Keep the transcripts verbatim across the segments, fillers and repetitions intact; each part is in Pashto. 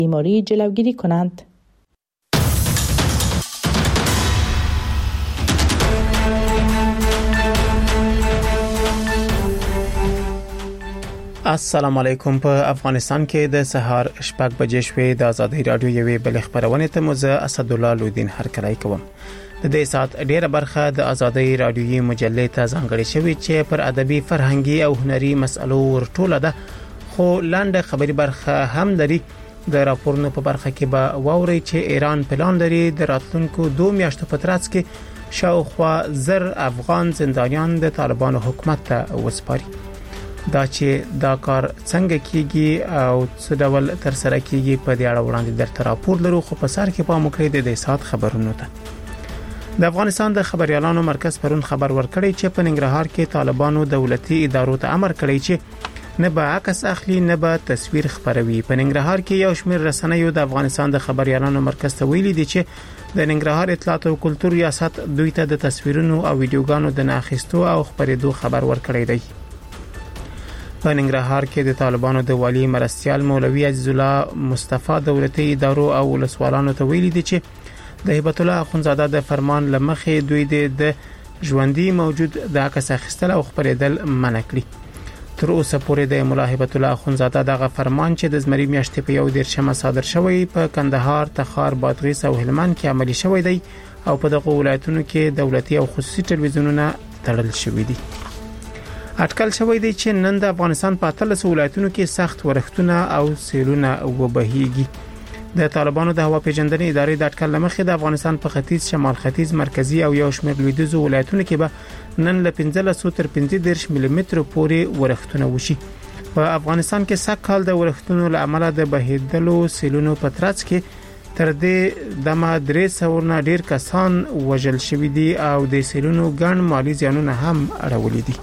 بیماری جلوگیری کنند. السلام علیکم. په افغانستان کې د سهار شپږ بجې شوې د آزادۍ رادیو یوې بل خبرونه ته مزه اسدالله لودین هرکلی کوم. د دې سات ډیره برخه د آزادۍ رادیوي مجلې ته ځانګړې شوې چې پر ادبي فرهنګي او هنري مسلو ورټوله ده، خو لاندې خبري برخه هم لري. د راپورونو په برخه کې به واوري چې ایران پلان لري د راتلونکو دوه میاشتو په ترڅ کې شاوخوا زر افغان زندانیان د طالبانو حکومت ته وسپاري. دا چې دا کار څنګه کیږي او څه ډول تر سره کیږي په دې اړه وړاندې درته راپور لرو، خو په سر کې پام وکړئ د دې سات خبرونو ته. د افغانستان د خبريالانو مرکز پرون خبر ورکړی چې په ننګرهار کې طالبانو دولتي ادارو ته امر کړی چې نه به عکس اخلي نه به تصویر خبروي. په ننګرهار کې یو شمېر رسنیو د افغانستان د خبريالانو مرکز ته ویلي دي چې د ننګرهار اطلاعات او کلتور ریاست دوی ته د تصویرونو او ویډیوګانو د ناخستو او خبرېدو خبر ورکړی دی. په ننګرهار کې د طالبانو د والی مرستيال مولوي عزیز الله مصطفی دولتي ادارو او ولسوالانو ته ویلي دي چې د هیبت الله اخونزاده د فرمان لمخې دوی د ژوندۍ موجود د عکس اخیستل او خبرېدل منع کړی. تر اوسه پورې د مولا هیبت الله اخونزاده دغه فرمان چې د زمری میاشتې په یو دیرشمه صادر شوی په کندهار، تخار، بادغیس او هلمند کې عملی شوی دی او په دغه ولایتونو کې دولتي او خصوصي ټلویزیونونه تړل شوی دي. اټکل شوی دی چې نن د افغانستان په اتلس ولایتونو کې سخت ورښتونه او سیلونه وبهیږي. د طالبانو د هوا پیژندنې ادارې د اټکل لمخې د افغانستان په ختیځ، شمال ختیځ، مرکزی او یو شمېر لویدیځو ولایتونو کې به نن له پنځلس تر پنځه دېرش ملي متر پورې ورښتونه وشي. په افغانستان کې سږ کال د ورښتونو له امله د بهیدلو سیلونو په ترڅ کې تر دې دمه درې سوه نه ډیر کسان وژل شوي دي او د سیلونو ګڼ مالی زیانونه هم اړولي دي.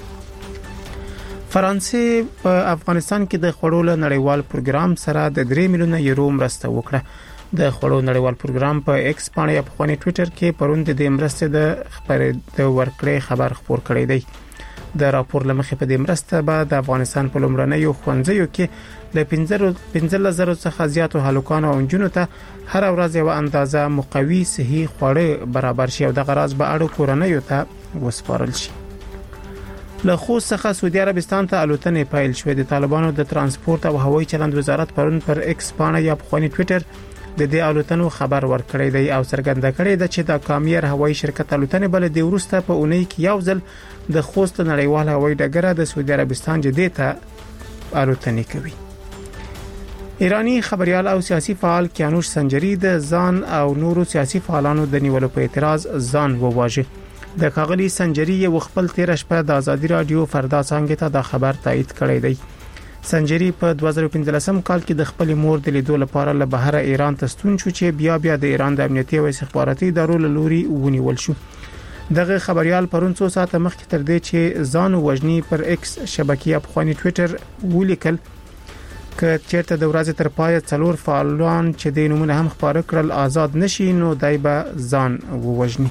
فرانسې په افغانستان کې د خړو له نړیوال پروګرام سره د درې میلیونه یورو مرسته وکړه. د خړو نړیوال پروګرام په ایکس باندې یا په خونی ټوئیټر کې پرون د دې مرسته د خبرې ورکړې خبر خبر کړی دی. د راپور لمخې په دې مرسته به د افغانستان په لومړنیو ښوونځیو کې ل پنځه زره څخه زیاتو هلکانو او نجونو ته هر ورځ یو اندازه مقوي صحي خواړه برابر شي او د غراض به اړو کورنیو ته وسپارل شي. له خوست څخه سعودي عربستان ته الوتنې پیل شوې. د طالبانو د ترانسپورت او هوایي چلند وزارت پرون پر ایکس باندې یا په خونی ټوئیټر د دې الوتنو خبر ورکړی دی او څرګنده کړی دی چې د کامیر هوایي شرکت الوتنې بل د ورسته په اونۍ کې یو ځل د خوست نړیوال هوایي ډګر د سعودي عربستان جدې ته الوتنې کوي. ایرانی خبريال او سیاسي فعال کیانوش سنجری د ځان او نورو سیاسي فعالانو د نیولو په اعتراض ځان وواژه. د کاغلی سنجری یو خپل تیر شپه د آزادی رادیو فردا څنګه ته د خبر تایید کړی دی. سنجری په دوه زره پنځلسم کال کې د خپل مور د لیدو لپاره له بهر ایران ته ستون شو چې بیا بیا د ایران د امنیتي او استخباراتي ادارو له لوري ونیول شو. دغه خبريال پرون څو ساعته مخکې تر دې چې ځان وژني پر ایکس شبکې په خونی ټوئیټر ولیکل ک چیرته د ورځې تر پای څلور فعالان چې د نمونه هم خبره کړل آزاد نشي نو دای به ځان ووژني.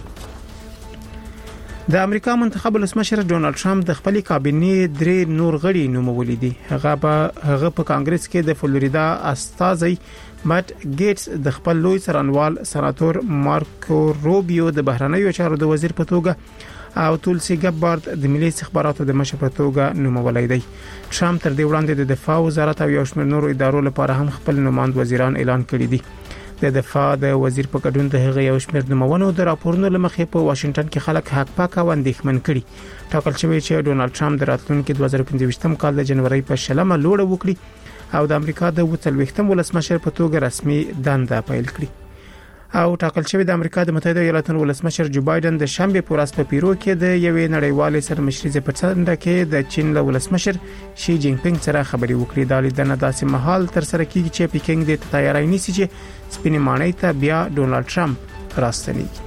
د امریکا منتخب ولسمشر ډونالد ټرمپ د خپل کابینې درې نور غړي نومولي دي. هغه به هغه په کانګرس کې د فلوریدا استازي مات ګیټس، د خپل لوی سرانوال سناتور مارکو روبیو د بهرنیو چارو د وزیر په توګه او تولسی ګبارد د ملي استخباراتو د مشر په توګه نومولای دی. ټرمپ تر دې وړاندې د دفاع وزارت او یو شمېر نورو ادارو لپاره هم خپل نوماند وزیران اعلان کړي دي. د دفاع د وزیر په ګډون د هغه یو شمېر نومونو د راپورونو لمخې په واشنگټن کې خلک حق پاک او اندېښمن کړي. ټاکل شوی چې ډونالد ټرمپ د راتلونکي دوه زره پنځه کال د جنوري په شلمه لوړه وکړي او د امریکا د وڅلويختم ولسمشر په توګه رسمي دنده پیل کړي. او ټاکل شوی د امریکا د متحده ایالاتونو ولسمشر جو بایدن د شنبه په ورځ په پیرو کې د یوې نړیوالې سرمشري په څنډه کې د چین له ولسمشر شي جین پینګ سره خبرې وکړې. د لیدنه داسې مهال تر سره کیږي چې پیکینګ د تیاری نیسي چې سپینې مانای ته بیا ډونالد ټرمپ راستنیږي.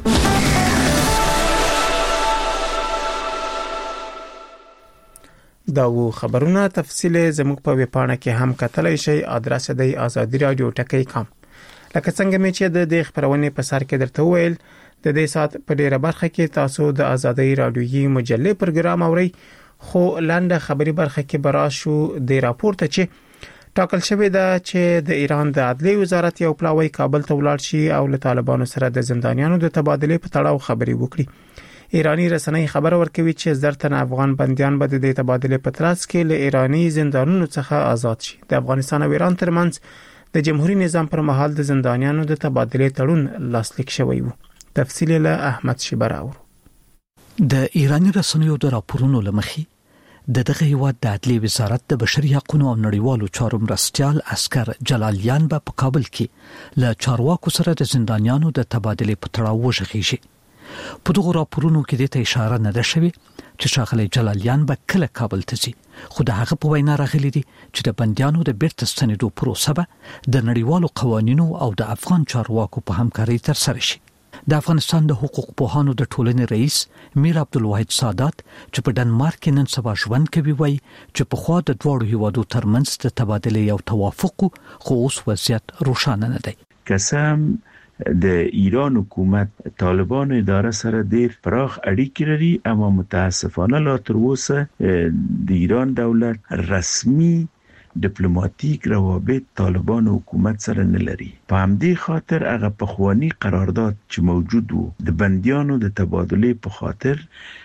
دا و خبرونه تفصیل زموږ په ویبپاڼه کې هم کتلای شئ. ادرس دی آزادی رادیو ټکی کام. لکه څنګه مې چې د دې خبرونه په سر کې درته ویل د دې سات په ډیره برخه کې تاسو د آزادۍ رادیوي مجلې پروګرام اورئ، خو لاندې خبري برخه کې برا شو د راپور ته چې ټاکل شوې ده چې د ایران د عدلي وزارت یو پلاوی کابل ته ولاړ شي او له طالبانو سره د زندانیانو د تبادله په تړاو خبري وکړي. ایرانی رسنۍ خبر ورکوي چې زرتن افغان بنديان به د تبادله په ترڅ کې له ایرانی زندانونو څخه آزاد شي. د افغانستان او ایران ترمنځ د جمهوریت نظام پر مهال د زندانیانو د تبادله تړون لاسلیک شوی و. تفصیل له احمد شبراور. د ایرانی رسنیو د راپورونو لمخې د دغه هیواد د عدلي وزارت د بشري حقوقو او نړیوالو چارو مرستيال عسكر جلالیان به په کابل کې له چارواکو سره د زندانیانو د تبادله په تړاو وژغېږي. په دغه راپورونو کې د اشاره نه ده شوې چې ښاغلي جلالیان به کله کابل ته ځي، خو د هغه په وینا راغلي دي چې د بنديانو د بیرته ستنېدو پروسه به د نړیوالو قوانینو او د افغان چارواکو په همکارۍ ترسره شي. د افغانستان د حقوق پوهانو د ټولنې رئیس میر عبدالواحد سادات چې په ډنمارک کې نن سبا ژوند کوي وایي چې په خوا د دوړو هیوادو ترمنځ د تبادله یو توافق خو اوس وضعیت روښانه نه دی. قسم د ایران حکومت طالبان اداره سره ډیر پراخ اړیکې لري، اما متاسفانه لا تر اوسه د ایران دولت رسمي ډیپلوماټیک روابط طالبان حکومت سره نه لري. په همدې خاطر هغه پخوانی قرارداد چې موجود وو د بنديانو د تبادله په خاطر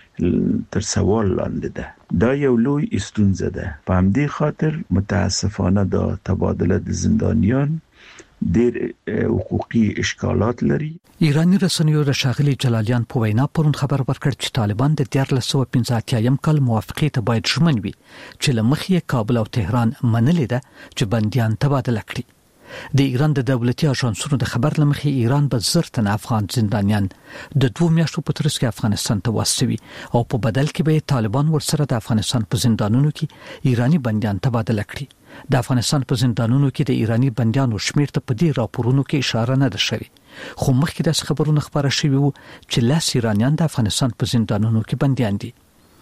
تر سوال لاندې ده. دا یو لوی ستونزه ده. په همدې خاطر متاسفانه دا تبادله د زندانیان ډېر حقوقي اشکالات لري. ایرانی رسنیو د ښاغلي جلالیان په وینا پرون خبر ورکړ چې طالبان د دیار لسو پنځه اتیا کال موافقې ته باید ژمن وي چې لمخې کابل او تهران منلې ده چې بنديان تبادله کړي. د ایران د دولتي اژانسونو د خبر لمخې ایران به زرتن افغان زندانیان د دوه میاشتو په ترڅ کې افغانستان ته واستوي او په بدل کې به طالبان ورسره د افغانستان په زندانونو کې ایرانی بنديان تبادله کړي. د افغانستان په زندانونو کې د ایرانی بنديانو شمیر ته په دې راپورونو کې اشاره نه ده شوې، خو مخکې د خبرونو خبره شوې وو چې لاس ایرانیان د افغانستان په زندانونو کې بنديان دي.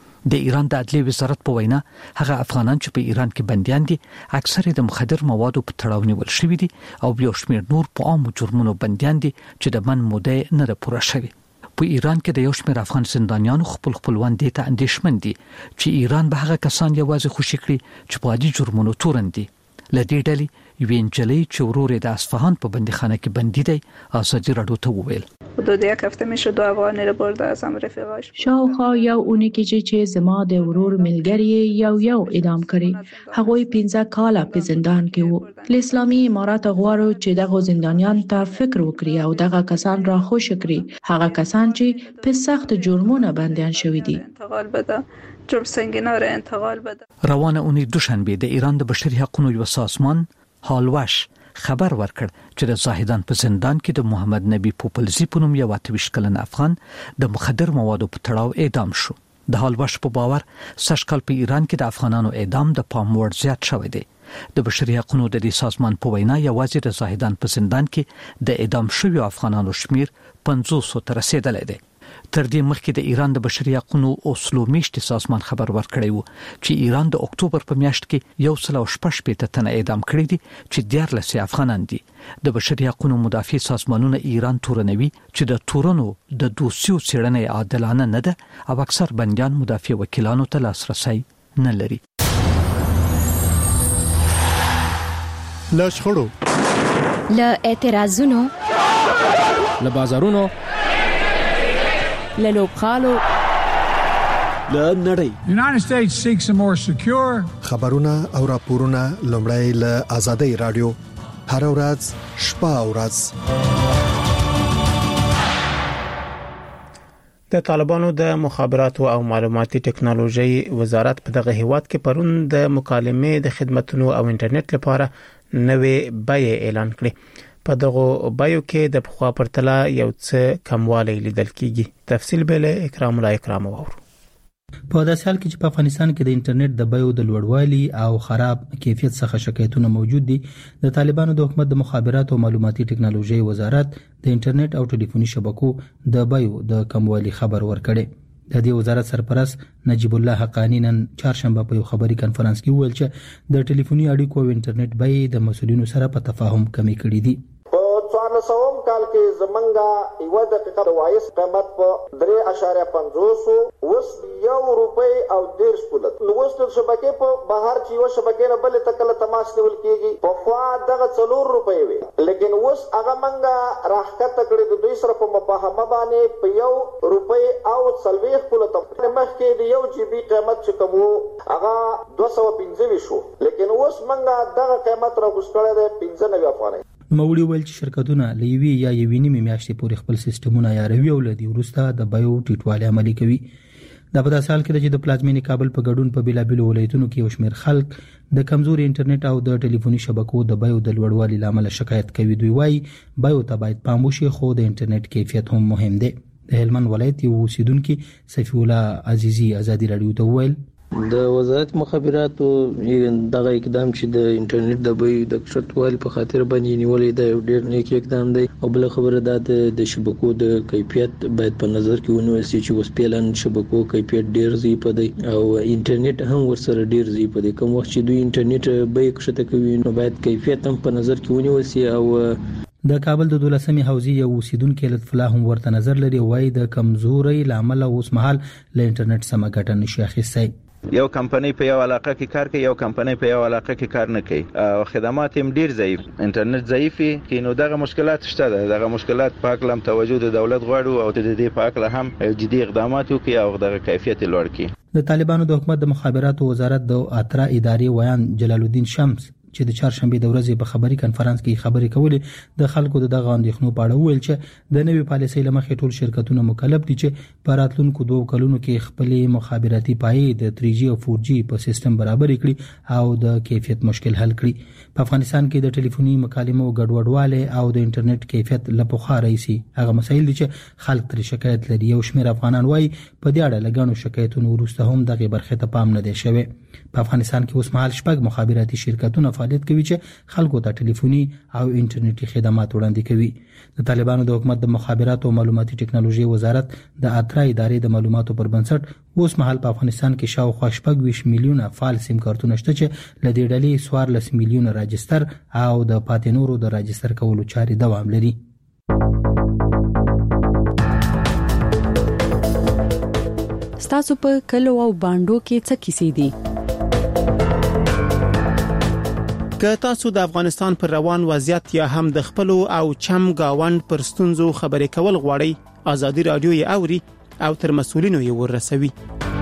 د ایران د عدلي وزارت په وینا هغه افغانان چې په ایران کې بنديان دي اکثره د مخدر موادو په تړاو نیول شوي دي او یو شمیر نور په عامو جرمونو بنديان دي چې د من موده نه ده پوره شوی. په ایران کې د یو شمیر افغان زندانیانو خپل خپلوان دي ته اندېښمن دي چې ایران به هغه کسان یوازې خوشي کړي چې په عادي جرمونو تورن دي. لدې ډلې یو انجلۍ چې ورور د اصفهان په بندیخانه کې بندي دی ازادي راډیو ته وویل حدود یک هفته میشه دو افغانی رو برده از هم رفیقاش. شاوخوا یو اونی کې چې زما د ورور ملګری یو یو اعدام کړي، هغوی پنځه کاله په زندان کې وو. ل اسلامي امارات غواړو چې دغه زندانیان ته فکر وکړي او دغه کسان را خوش کړي، هغه کسان چې په سخت جرمونو بندیان شوي دي. انتقال بده جرم سنگینا را انتقال بده. روانه اونۍ دوشنبه د ایران د بشري حقوقو یو سازمان هالوش خبر ورکړ چې د زاهدان په زندان کې د محمد نبی پوپلزی په نوم یو اتویشت کلن افغان د مخدر موادو په تړاو اعدام شو. د هالوش په باور سږکال په ایران کې د افغانانو اعدام د پام وړ زیات شوی دی. د بشري حقوقو د دې سازمان په وینا یوازې د زاهدان په زندان کې د اعدام شویو افغانانو شمیر پنځوس ته رسیدلی دی. تر دې مخکې د ایران د بشري حقوقو اصولو میشتي سازمان خبر ورکړی وو چې ایران د اکتوبر په میاشت کې یو سل او شپږ پېته تنه اعدام کړي دي چې دیار لسي افغانان دي. د بشري حقوقو مدافع سازمانونه ایران تورنوي چې د تورنو د دوسیو څېړنې عادلانه نه ده او اکثر بنديان مدافع وکیلانو ته لاسرسي نه لري. لشخړو ل اعتراضونو ل بازارونو ل لوبخالو ل نړۍ. United States seeks a more secure خبرونه او راپورونه لومړی ل آزادۍ رادیو هر ورځ شپه او ورځ. د طالبانو د مخابراتو او معلوماتي ټکنالوژي وزارت په دغه هیواد کې پرون د مکالمې د خدماتو او انټرنیټ لپاره نوې بیه اعلان کړې. په دغه بایو کې د پخوا پرتله یو څه کموالی لیدل کیږي. تفصیل به له اکرام الله اکرام وورو. په داسې حال کې چې په افغانستان کې د انټرنیټ د بیو د لوړوالي او خراب کیفیت څخه شکایتونه موجود دي، د طالبانو د حکومت د مخابراتو او معلوماتي ټکنالوژي وزارت د انټرنیټ او ټلیفوني شبکو د بیو د کموالي خبر ورکړي. د دې وزارت سرپرست نجیب الله حقانی نن چهارشنبه په یو خبري کانفرنس کې وویل چې د ټلیفوني اړیکو او انټرنیټ بیې د مسؤلینو سره په تفاهم کمی کړي دي. په څوارلس اتلسوم کال کې زمونږه یو دقیقه د وایس قیمت په درې اشاریه پنځوس اوس یو روپۍ او ډیر سپولت نو اوس د شبکې په بهر چې یو شبکې نه بل تکله تماس نیول کېږي په خوا دغه څلور روپۍ وي لیکن اوس هغه منګه راحت کړي د دوی سره په مفاهمه باندې په یو روپۍ او څلوېښت سپولت مخکې د یو جی بي قیمت چې کوم هغه دوه سوه پنځه شو لیکن اوس منګه دغه قیمت راغوښتل دی پنځه نوي افغانۍ. نوموړي ویل چې شرکتونه لوي یا یوې نیمې میاشتې پورې خپل سیستمونه عیاروي او لدی وروسته د بایو ټیټوالي عملي کوي. دا په داسې حال کې چې د پلازمینې کابل په ګډون په بیلابیلو ولایتونو کې یو شمېر خلک د کمزوري انټرنیټ او د ټلیفوني شبکو د بایو د لوړوالي لامل شکایت کوي. دوی وايي بایو ته باید پام وشي خو د انټرنیټ کیفیت هم مهم دی. د هلمند ولایت یو اوسیدونکو سفی الله عزیزی ازادي رادیو ته ویل د وزارت مخابراتو دغه اقدام چې د انټرنیټ د بیې د کښتوالي په خاطر باندې نیولې د ډېر نیک اقدام دی او بل خبره ده د شبکو د کیفیت باید په نظر کې ونیول شي چې اوس پیلن شبکو کیفیت ډېر ضعیف دی او انټرنیټ هم ورسره ډېر ضعیف دی. کوم وخت چې دوی انټرنیټ بیې کښته کوي نو باید کیفیت هم په نظر کې ونیول شي. او د کابل د دولسمې حوزې یو اوسیدونکو لطف الله هم ورته نظر لري وایي د کمزوري لامل اوس مهال له انټرنیټ سم ګټه نشي اخیستای. یو کمپنۍ په یو علاقه کې کار کوي یو کمپنۍ په یو علاقه کې کار نه کوي او خدمات هم ډیر ضعیف انټرنیټ ضعیف کې نو دغه مشکلات شته ده. دغه مشکلات په اړه هم توجه د دولت غواړو او د دې په اړه هم جدي اقدامات وکړي او دغه کیفیت لوړ کړي. د طالبانو د حکومت د مخابراتو وزارت د اترا ادارې ویان جلال الدین شمس چې د چهارشنبه د ورځې په خبري کانفرنس کې خبرې کولې د خلکو دغه اندېښنو په اړه ویل چې د نوې پالیسۍ لمخې ټول شرکتونه مکلف دي چې په راتلونکو دوه کلونو کې خپل مخابراتي پایې د تھری جی او فور جی په سیستم برابر کړي او د کیفیت مشکل حل کړي. په افغانستان کې د ټلیفوني مکالمو ګډوډواله او د انټرنیټ کیفیت لپاره رئیسي هغه مسایل دي چې خلک تر شکایت لري. یو شمېر افغانان وايي په دې اړه لګانو شکایتونو وروسته هم دغه برخه ته پام نه دی شوی. په افغانستان کې اوس مهال شپږ مخابراتي شرکتونه فعالیت کوي چې خلکو ته ټلیفوني او انټرنیټي خدمات وړاندې کوي. د طالبانو د حکومت د مخابراتو او معلوماتي ټکنالوژي وزارت د اترا ادارې د معلوماتو پر بنسټ اوس مهال په افغانستان کې شاوخوا شپږ ویشت میلیونه فعال سیم کارتونه شته چې لدې ډلې څوارلس میلیونه راجستر او د پاتې نورو د راجستر کولو چارې دوام لري. ستاسو په کلو او باندو کې څه کیسې دي؟ که تاسو د افغانستان پر روان وضعیت یا هم د خپل او چم گاوند پر ستونزو خبرې کول غواړئ ازادي رادیو یې اوري او تر مسؤلینو یې ورسوي.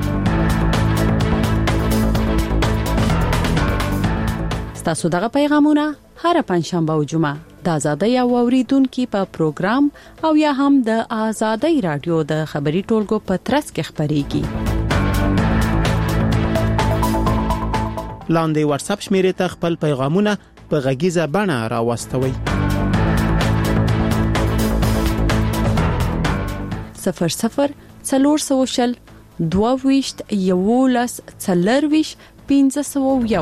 ستاسو دغه پیغامونه هر پنځشنبه او جمعه د ازادي او اوریدونکو په پروګرام او یا هم د ازادي رادیو د خبري ټولګو په ترڅ کې خبريږي. لاندې واتس اپ شمیرې ته خپل پیغامونه په غږیزه بڼه راوستوي. صفر صفر څلور سوشل دوه ویشت یولس څلور ویشت پنځه سوه یو.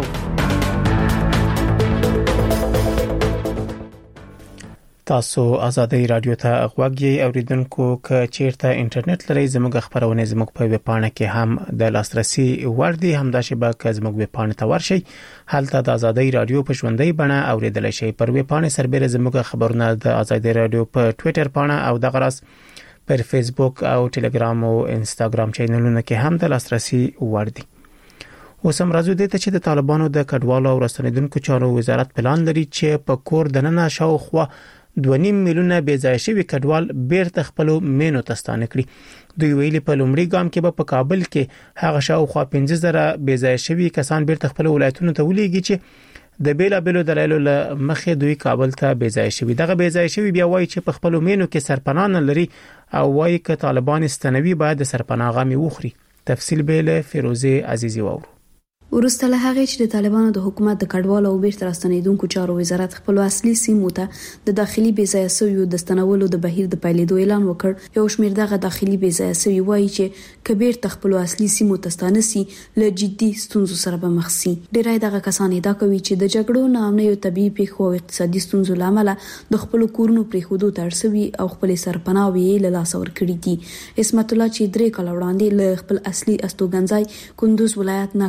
تاسو ازادي رادیو ته غوږی اوریدونکو ک چیرته انټرنیټ لري زموږ خبرونه زموږ په ویب پاڼه کې هم د لاسرسي وړ دي همدا شبکه ک زموږ ویب پاڼه ته ورشي هلته د ازادي رادیو په ژوندۍ بڼه اوریدل شي. پر ویب پاڼه سربېره زموږ خبرونه د ازادي رادیو په ټوئیټر پاڼه او د غراس پر فیسبوک او ټلګرام او انستګرام چینلونو کې هم د لاسرسي وړ دي. اوس هم راځو دې ته چې د طالبانو د کډوالو او راستنیدونکو چارو وزارت پلان لري چې په کور دننه شاوخوا دوه نیم میلیونه بې ځای شوي کډوال بیرته خپل مینو ته ستانه کړي. دوی ویلي په لومړي ګام کې به په کابل کې هغه شاوخوا پنځه زره بې ځای شوي کسان بیرته خپل ولایتونو ته ولېږي چې د بیلابیلو دلایلو له مخې دوی کابل ته بې ځای شوي. دغه بې ځای شوي بیا وایي چې په خپل مینو کې سرپناه نه لري او وایي چې طالبان استنوي باید د سرپناه غامي وخوري. تفصیل به له فیروزه عزیزی وورو. ورسته له هغه چې د طالبانو د حکومت د کډوالو او بیرته راستنیدونکو چارو وزارت خپل اصلي سیمو ته د داخلي بې ځای شویو د ستنولو د بهیر د پیلېدو اعلان وکړ. یو شمېر دغه داخلي بې ځای شوی وایي چې کبیر تخپل اصلي سیمو ته ستانه سي له جدي ستونزو سره به مخ سي. ډېری دغه کسان ادعا کوي چې د جګړو نامنیو طبيعي پیښو او اقتصادي ستونزو لامل د خپل کورونو پریښودو ترسوي او خپل سرپناه ویل له لاس ورکړي دي. اسمت الله چې درې کال وړاندې له خپل اصلي استوګنځای کندوز ولایت نه کابل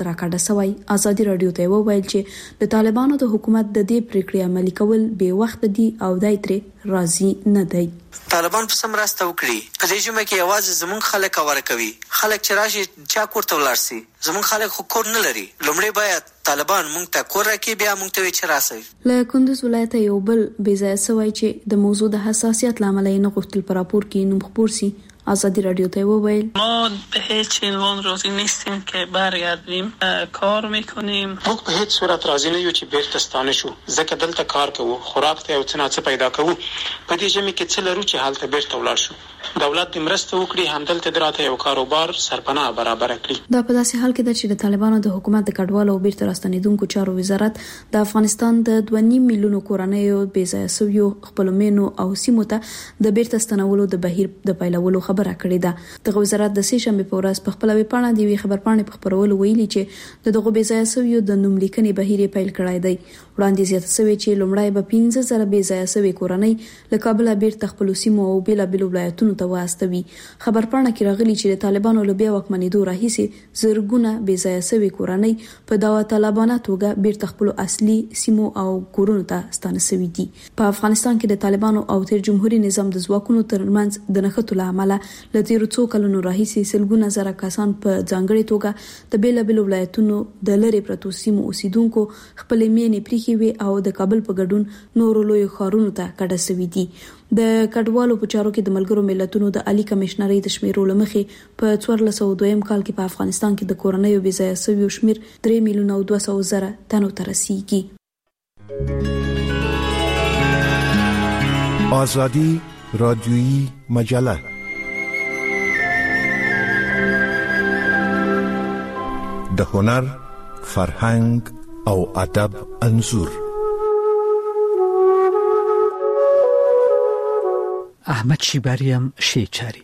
ته راکاډه سوی. ازادي رادیو ته وویل چې د طالبانو د حکومت د دې پریکړې عملي کول به وخت دي او دای ترې راضي نه دی. طالبان په سم راسته وکړي په دې جمعه کې आवाज زمون خلک اور کوي خلک چې راشي چا کوړته ولارسي زمون خلک خو کور نه لري لومړی باید طالبان مونږ ته کور راکړي بیا مونږ ته چې راسي. له کندوز ولایت یو بل بې ځای سوی چې د موضوع د حساسیت لامل نه غوښتل پر راپور کې نوم خبر سي. آزادی رادیو ته وویل ما به هیچ عنوان راضی نیستیم که برگردیم کار میکنیم. موږ په هیڅ صورت راضی نه یو چې بیرته ستانه شو ځکه دلته کار کوو خوراک ته او څه نه څه پیدا کوو په دې ژمي کې څه لرو چې حالت بیرته ولاړ شو. دولت د مرسته وکړي همدلته دراته یو کاروبار سرپناه برابر کړي. دا په داسې حال کې ده چې د طالبانو د حکومت د کډوالو او بیرته راستنیدونکو چارو وزارت د افغانستان د دوه نیم میلیونو کورنیو بې ځای شویو خپلومینو او سیمو ته د بیرته ستنولو د بهیر د پیلولو خبره کړې ده. د وزارت د سې شنبه په ورځ په خپل ویبپاڼه دی خبرپاڼې په خبرولو ویلي چې د دغه بې ځای شویو د نوم لیکنې بهیر پیل کړای دی. وړاندې زیاته شوی چې لومړی به پنځه زره بې ځای شوی کورنۍ له کابل بیرته خپل سیمو او بیلابل ولایتونو ته واستوي. خبرپاڼه کې راغلي چې د طالبانو له بیا واکمنېدو راهیسې زرګونه بې ځای شوی کورنۍ په داوا طالبانه توګه بیرته خپل اصلي سیمو او کورونو ته ستانه شوي دي. په افغانستان کې د طالبانو او تیر جمهوریت نظام د ځواکونو ترمنځ د نښتو له امله له تیرو څو کلونو راهیسې سلګونه زره کسان په ځانګړي توګه د بیلابل ولایتونو د لری پرتو سیمو اوسیدونکو خپل میینې پریخي وي او د کابل په ګډون نورو لوی ښارونو ته کډه شوي دي. د کډوالو په چارو کې د ملګرو ملتونو د عالی کمشنرۍ د شمیرو لمخې په څوارلس سوه دویم کال کې په افغانستان کې د کورنیو بې ځای شویو شمیر درې میلیونه او دوه سوه زره تنو ته رسیږي. آزادی رادیویی مجله د هنر، فرهنګ او ادب انځور. احمد شیباریم شیچاری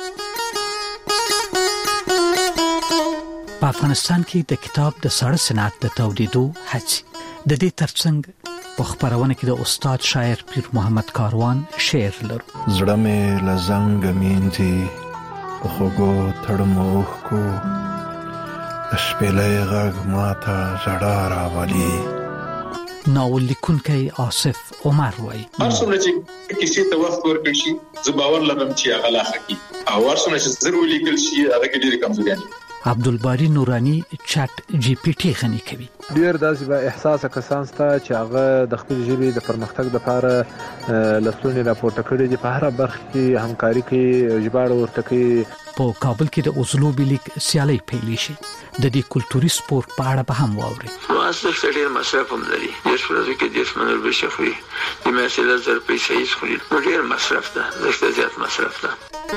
په افغانستان کې د کتاب د ساړه صنعت د تولیدو هڅې د دې ترڅنګ په خبرونه کې د استاد شاعر پیر محمد کاروان شعر لرو. زړه مې لزنګ مینځي په خوګو تړموخ کو شپېلې غږ ماته زړه راولي. ناول لیکونکی آصف عمر وای هر څومره چې کیسې ته وخت ورکړ شي زه باور لرم چې هغه لا حقي او هر څومره چې ضروري لیکل شي هغه کې ډېر کمزوري دي. عبدالباری نورانی چټ جی پی ټی غني کوي. ډیر داسې به احساس کسان ستا چې هغه د خپل ژبې د پرمختګ لپاره لسلونی راپورته کړي دي په هر برخه کې همکاري کوي ژباړه ورته کوي. په کابل کې د اوزلو بیلیک سیالي پیل شي د دې کلتوري سپورت په اړه به هم واوري. واسطه ډېر مصرف هم لري د شپږ کې د اسمنور بشخوي د مثلا زر پیسې یې خوري ډېر مصرف ده زښت زیات مصرف ده.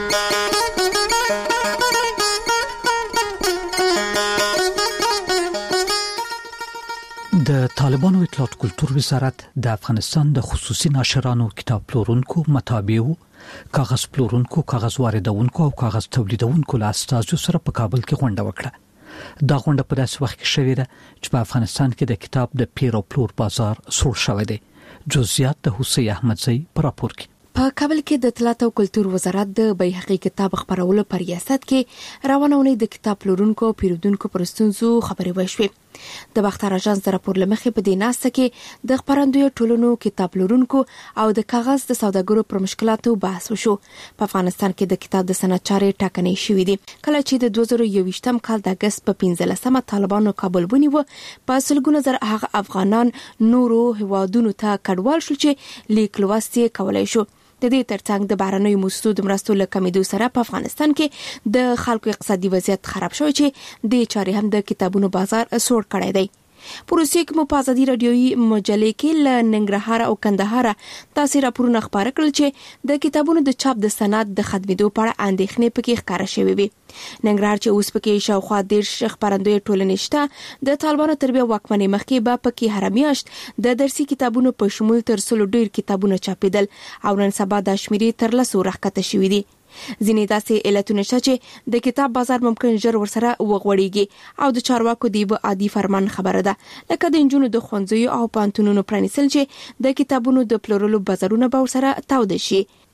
د طالبانو اطلاعات کلتور وزارت د افغانستان د خصوصي ناشرانو کتاب پلورونکو مطابعو کاغذ پلورونکو کاغذ واردونکو او کاغذ تولیدونکو له استازو سره په کابل کې غونډه وکړه. دا غونډه په داسې وخت کې شوې ده چې په افغانستان کې د کتاب د پیر او پلور بازار سوړ شوی دی. جزئیات د حسین احمدزی په راپور کې. په کابل کې د اطلاعات او کلتور وزارت د بیهقي کتاب خبرولو پر ریاست کې روانه ونې د کتاب پلورونکو او پیرودونکو پر ستونزو خبرې وشوې. د باختر اژانس د راپور لمخې په دې ناسته کې د خبرندوی ټولنو کتاب پلورونکو او د کاغذ د سوداګرو پر مشکلاتو بحث وشو. په افغانستان کې د کتاب د صنعت چارې ټاکنې شوې دي. کله چې د دوه زره یوویشتم کال د اگست په پنځلسمه طالبانو کابل ونیو په سلګونه زر هغه افغانان نورو هوادونو ته کډوال شول چې لیک لوست یې کولای شو. د دې ترڅنګ د بهرنیو موسسو د مرستو له کمیدو سره په افغانستان کې د خلکو اقتصادي وضعیت خراب شوی چې د چارې هم د کتابونو بازار سوړ کړی دی. پروسې کوم په ازادي رادیوي مجلې کې ل ننګرهار او کندهار تاسو راپورونه خبره کړل چې د کتابونو د چاپ د صنعت د خدمتو په اړه اندېښنې پکې ښکاره شوې وي. ننګرهار چې اوس پکې شاوخوا ډېر خبرندوی ټولنې شته د طالبانو تربیه واکمنۍ مخکې به پکې هرمیاشت د درسي کتابونو په شمول تر څلور ډېر کتابونه چاپېدل او نن سبا د شمیرې تر لسو راښکته شوې دي. ځینې داسې علتونه شته چې د کتاب بازار ممکن ژر ورسره وغوړېږي او د چارواکو د یو عادي فرمان خبره ده لکه د انجونو د ښوونځیو او پوهنتونونو پرانیستل چې د کتابونو د پلورلو بازارونه به ورسره تاوده شي.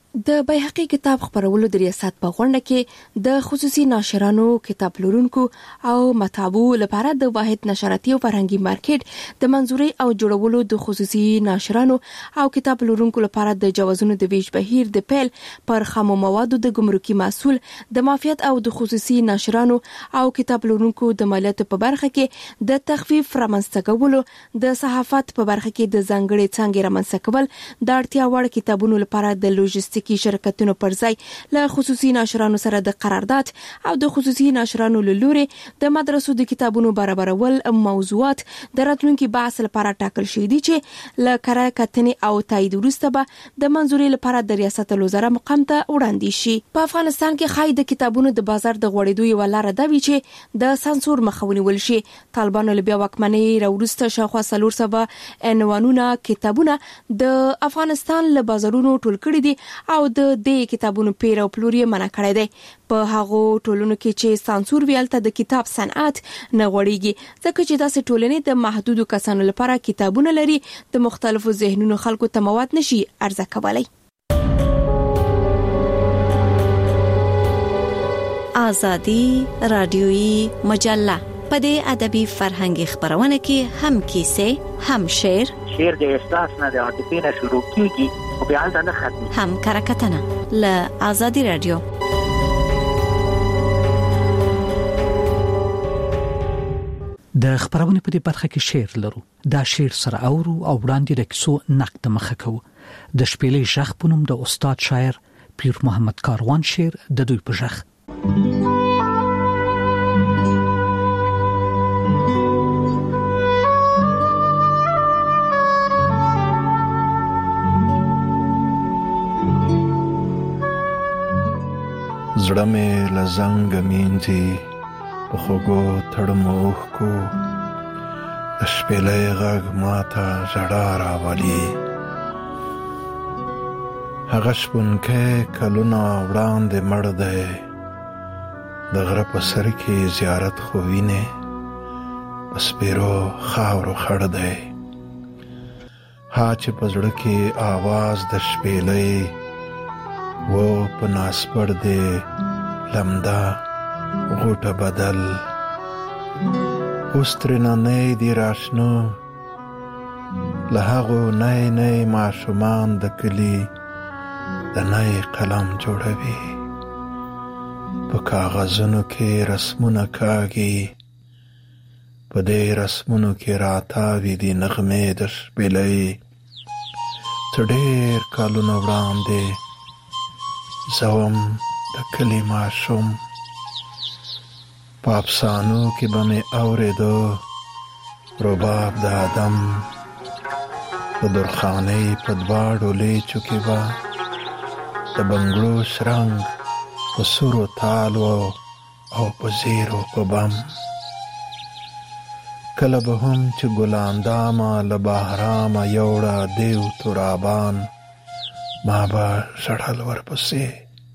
د بیهقي کتاب خبرولو د ریاست په غونډه کې د خصوصي ناشرانو، کتاب پلورونکو او مطبعو لپاره د واحد نشراتي او فرهنګي مارکیټ د منځوري او جوړولو د خصوصي ناشرانو او کتاب پلورونکو لپاره د جوازونو د ویش بهیر د پیل پر خامو موادو د ګمرکي محصول د معافیت او د خصوصي ناشرانو او کتاب پلورونکو د مالیاتو په برخه کې د تخفیف رامنځته کولو، د صحافت په برخه کې د ځانګړي څانګې رامنځته کول، د اړتیا وړ کتابونو لپاره د لوجستیک کی شرکتونو پر ځای له خصوصي ناشرانو سره د قرارداد او د خصوصي ناشرانو له لوري د مدرسو د کتابونو برابرول موضوعات د راتلونکي بحث لپاره ټاکل شوي دي چې له قرار کتنې او تایید وروسته به د منځوري لپاره د ریاست الوزرا مقام ته وړاندې شي. په افغانستان کې خای د کتابونو د بازار د غوړېدو یو لار ده وی چې د سانسور مخه ونیول شي. طالبانو له بیا واکمنۍ راوروسته شاوخوا څلور سوه عنوانونه کتابونه د افغانستان له بازارونو ټول کړي دي او د دې کتابونو پیر او پلور یې منع کړی دی. په هغو ټولنو کې چې سانسور ویل ته د کتاب صنعت نه غوړیږي، ځکه چې داسې ټولنې د محدودو کسانو لپاره کتابونه لري، د مختلفو ذهنونو خلکو ته مواد نشي عرضه کولای. آزادی رادیویی مجله په دې ادبي فرهنګي خبرونه کې هم کیسې، هم شعر. شعر د احساس نه د عاطفې نه شروع کیږي او بیا ځنه ختمي. هم کرکټنه له آزادی رادیو. د خبرونه په دې برخه کې شعر لرو. دا شعر سره اورو او وړاندې د کیسو نقد مخه کوو. د شپېلې ژغ په نوم د استاد شاعر پیر محمد کاروان شعر د دوی په ژغ. زړه مې لزنګ مینځي په خوګو تړموخ کو د شپېلې غږ ماته ژړا راولي. هغه شپونکی کلونه وړاندې مړ دی، د غره په سر کې زیارت خو وینې په سپېرو خاورو خړ دی. ها چې په زړه کې آواز د شپېلې و په ناسپړ دی لمده غوټه بدل. اوس ترېنه نه دی راشنو له هغو نی نی ماشومان د کلي د نی قلم جوړوي. په کاغذونو کې رسمونه کاږي، په دې رسمونو کې راتاوي دي نغمې د شپېلۍ. څه ډېر کالونه وړاندې زوم د کلی ماشوم، په افسانو کې به مې اورېدو رباب د آدم، د درخانۍ په دواړو لیچو کې به د بنګړو شرنګ په سورو تالو او په زیرو په بم. کله به هم چې ګلاندامه له بهرامه یوړه دیو ترابان، ما به ژړل ورپسې.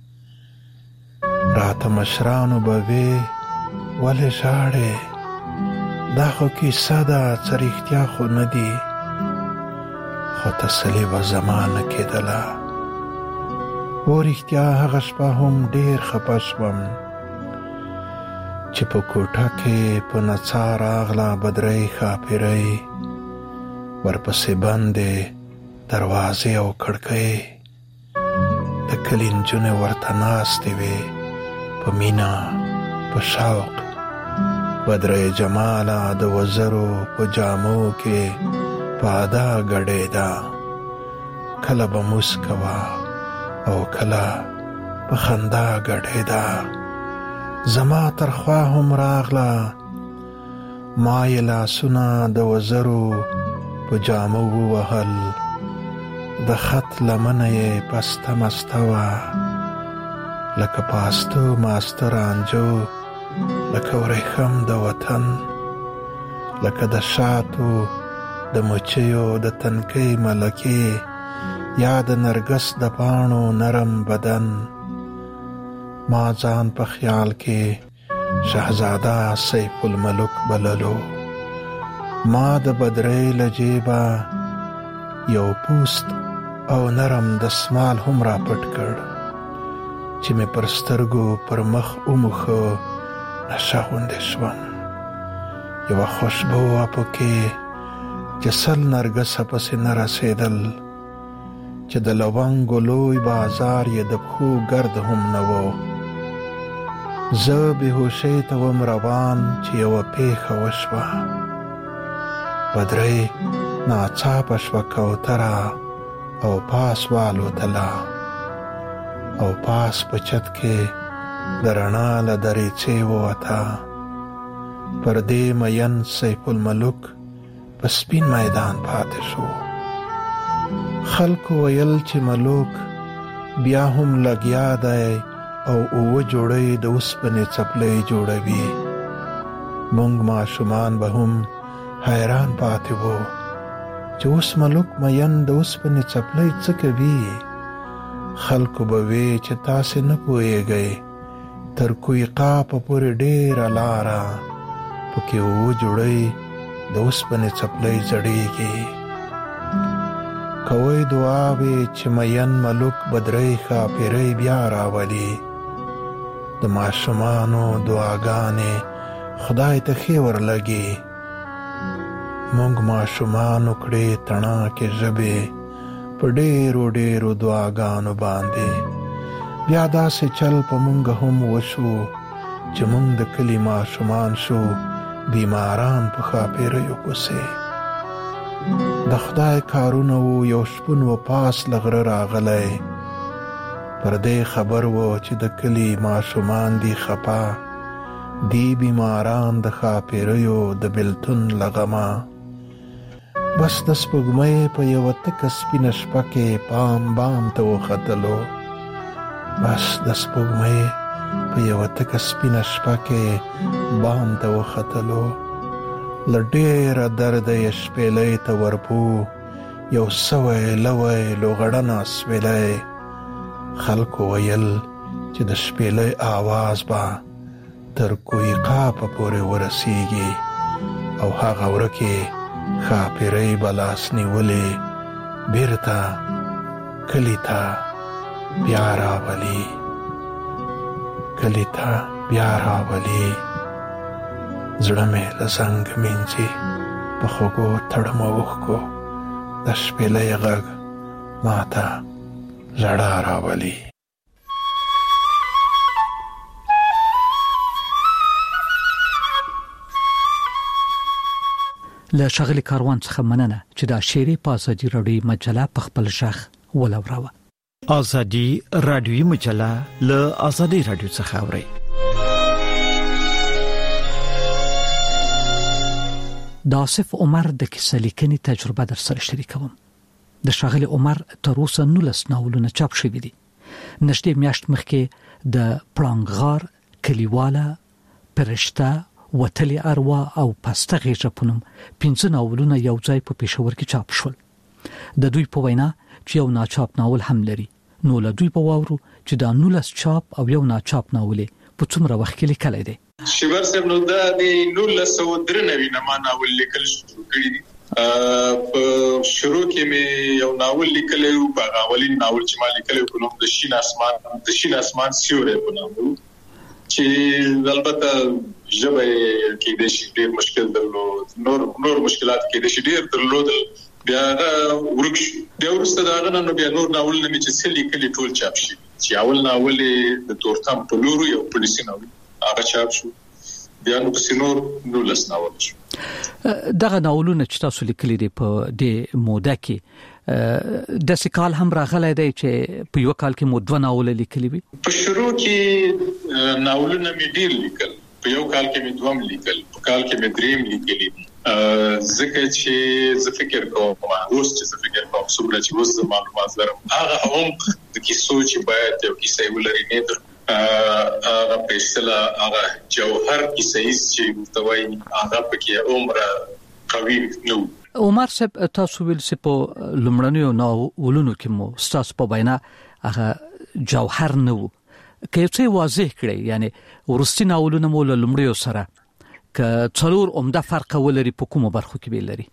راته مشرانو به وې ولې ژاړې، دا خو کیسه ده څه رښتیا خو نه دي. خو تسلي به زما نه کېدله. و رښتیا هغه شپه هم ډېر خفه شوم چې په کوټه کې په نڅا راغله بدرۍ ښاپېرۍ، ورپسې بندې دروازې او کړکۍ. د کلي نجونې ورته ناستې وې په مینه په شوق. بدرۍ جماله د وزرو په جامو کې په ادا ګډېده، کله به موسکه وه او کله په خندا ګډېده. زما تر خوا هم راغله، ما یې لاسونه د وزرو په جامو ووهل، د خط لمنه یې پسته مسته وه، لکه پاستو ماسته رانجو، لکه ورېښم د وطن، لکه د شاتو د مچیو د تنکۍ ملکې، یا د نرګس د پاڼو نرم بدن. ما ځان په خیال کې شهزاده سیف الملک بللو. ما د بدرۍ له جیبه یو پوست او نرم دسمال هم را پټ کړ چې مې پر سترګو پر مخ اومخه نشه غوندې شوم. یوه خوشبو وه پکې چې سل نرګسه پسې نه رسېدل، چې د لونګو لوی بازار یې د پښو ګرد هم نه و. زه بېهوشۍ ته وم روان چې یوه پېښه وشوه. بدرۍ ناڅاپه شوه کوتره او پاس والوتله، او پاس په چت کې د رڼا له دریڅې ووته. پر دې مین سیف الملک په سپین میدان پاتې شو. خلکو ویل چې ملوک بیا هم لګیا دی او اوه جوړې د اوسپنې څپلۍ جوړوي. مونږ ماشومان به هم حیران پاتې وو چې اوس ملوک مین د اوسپنې څپلۍ څه کوي. خلکو به وی چې تاسې نه پوهیږئ، تر کوی قاپه پورې ډېره لاره پکې اوه جوړې د اوسپنې څپلۍ زړېږي. کوئ دعاوې چې مین ملوک بدرۍ ښاپیرۍ بیا راولي. د ماشومانو دعاګانې خدای ته ښې ورلګي. مونږ ماشومانو کړې تڼاکې ژبې په ډېرو ډېرو دعاګانو باندې. بیا داسې چل په مونږ هم وشو چې مونږ د کلي ماشومان شو بیماران په ښاپیریو کوسې. د خدای کارونه وو. یو شپون و پاس له غره راغلی، پر دې خبر و چې د کلي ماشومان دی خپه، دی بیماران د ښاپیریو د بېلتون له غمه. بس د سپوږمۍ په یوه تکه سپینه شپه کې پام بام ته وختلو. بس د سپوږمۍ په یوه تکه سپینه شپه کې بام ته وختلو. له ډېره درده یې شپېلۍ ته ورپو، یو سوی لوی لوغړنه سویلی. خلکو ویل چې د شپېلۍ آواز به تر کوی قاپه پورې ورسیږي، او هغه ورکې ښاپیرۍ به لاس نیولې بیرته کلي ته بیا راولي، کلي ته بیا راولي. زړه مې له زنګ مینځي په خوږو تړمه اوښکو، د شپېلۍ غږ ماته ژړا راولي. له ښاغلي کاروان څخه مننه چې دا شعري په ازادي راډیو مجله په خپل ژغ ولوراوه. ازادي راډیو مجله له ازادي راډیو څخه اوري. د آصف عمر د کیسه لیکنې تجربه در سره شریکوم. د ښاغلي عمر تر اوسه نولس ناولونه چاپ شوي دي. نږدې میاشت مخکې د پړانګغار، کلیواله، پرشته، وتلې اروا او پسته غیږه په نوم پنځه ناولونه یو ځای په پېښور کې چاپ شول. د دوی په وینا چې یو ناچاپ ناول هم لري، نو له دوی په واورو چې دا نولس چاپ او یو ناچاپ ناول په څومره وخت کې لیکلی دی. شیبر صاحب نو دا د نولس سوه درې نوي نه ما ناول لیکل شروع کړي دي. په شروع کې مې یو ناول لیکلی و، په اولین ناول چې ما لیکلی و په نوم د شین اسمان د شین اسمان سیوری په نوم و، چې البته ژبه یې کېدای شي ډېر مشکل درلود، نور نور مشکلات کېدای شي ډېر درلودل. بیا هغه ورک شو. بیا وروسته د هغه نه نو بیا نور ناولونه مې چې څه لیکلي ټول چاپ شي. چې اول ناول یې د تورتم په لورو یو پولیسي ناول هغه چاپ شو. بیا نو پسې نور نولس ناول شو. دغه ناولونه چې تاسو لیکلي دي په دې موده کې داسې کال هم راغلی دی چې په یو کال کې مو دوه ناولونه لیکلي وي؟ په شروع کې ناولونه مې ډېر لیکل، په یو کال کې مې دوه لیکل، په کال کې مې دریم لیکلي دي. ځکه چې زه فکر کوم اوس چې زه فکر کوم څومره چې اوس زه معلومات لرم، هغه هم د کیسو چې باید یو کیسه ولري نه ده، هغه په اصطلاح هغه جوهر کیسه چې متوي هغه پکې عمره قوي نو. عمر صاحب تاسو ویل چې په لومړنیو ناولونو کې مو ستاسو په وینا هغه جوهر نه و. که څه واضح کړئ، یعنی ورستي ناولونه مو له لومړیو سره که څلور عمده فرق ولري په کومو برخو کې به لري؟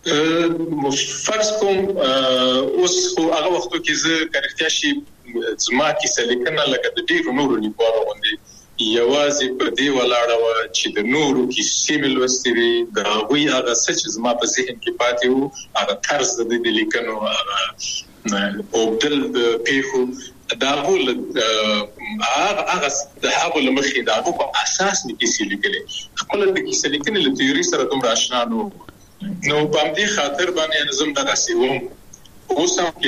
فرض کوم اوس خو هغه وختو کې زه کارکتیا شي زما کې سلیکنه لکه د ډیرو نورو لیکوالو غوندې یوازې په دې ولاړه و چې د نورو کې سیمل وستري د هغوی هغه څه چې زما په ذهن کې پاتې وو هغه طرز د دې لیکنو هغه او دل د پیښو دا ول هغه هغه د هغه لمخې دا په اساس نه کیسې لیکلې خپل د کیسې لیکنې له تیوري سره دومره آشنا نو نو په دې خاطر باندې نظم دغه سیوم اوس هم